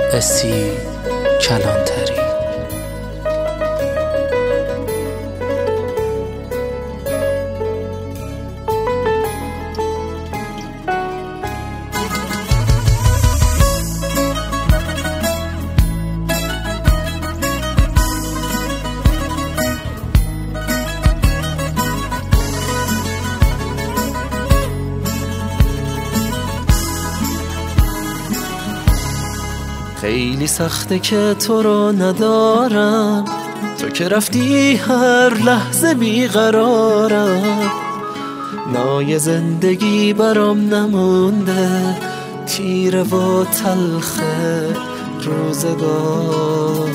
اسی کلانتری. خیلی سخته که تو رو ندارم، تو که رفتی هر لحظه بیقرارم. نای زندگی برام نمونده، تیره و تلخ روزگار.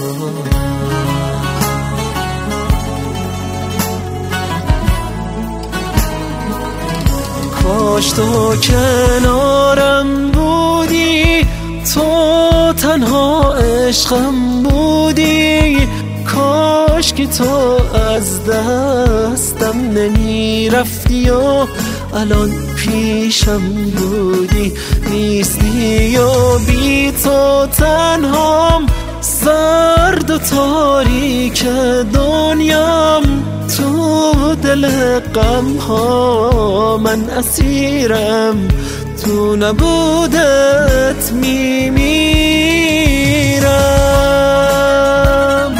کاش تو کنارم بودی، تو تنها عشقم بودی. کاش که تو از دستم نمی رفتی و الان پیشم بودی. نیستی و بی تو تنهام، سرد و تاریک دنیام. تو دل غم ها من اسیرم، تو نبودت میمیرم.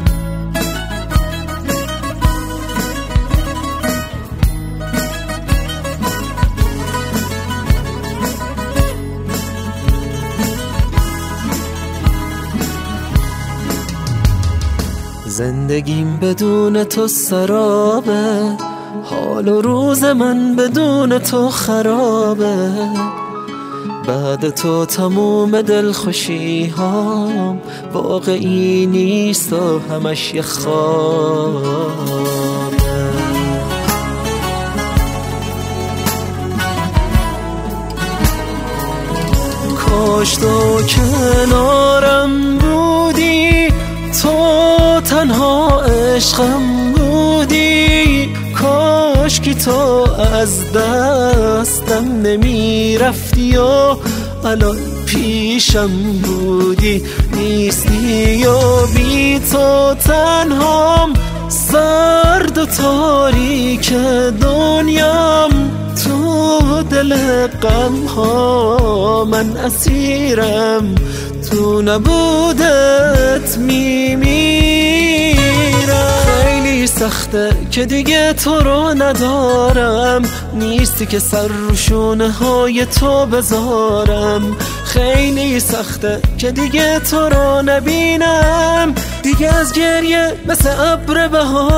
زندگیم بدون تو سرابه، حال و روز من بدون تو خرابه. بعد تو تموم دلخوشی هام واقعی نیست و همش یه خوابه. کاش تو کنارم بودی، تو تنها عشقم بودی. کاش که تو از دستم نمی رفتی و الان پیشم بودی. نیستی و بی تو تنهام، سرد و تاریک دنیام. تو دل غم ها من اسیرم، تو نبودت میمیرم. خیلی سخته که دیگه تو رو ندارم، نیستی که سر رو شونه های تو بذارم. خیلی سخته که دیگه تو رو نبینم، دیگه از گریه مثل ابر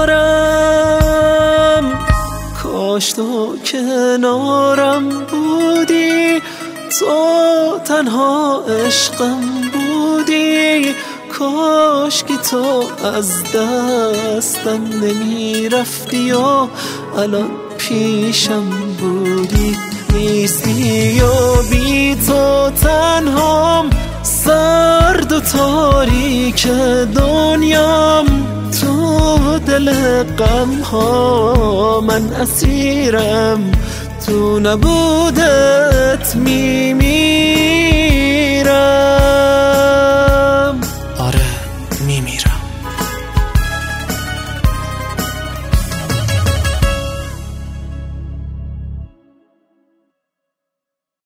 بهارم. کاش تو کنارم بودی، تو تنها عشقم بودی. کاش که تو از دستم نمی رفتی و الان پیشم بودی. نیستی و بی تو تنهام، سرد و تاریک دنیام. تو دل غم ها من اسیرم، تو نبودت میمیرم.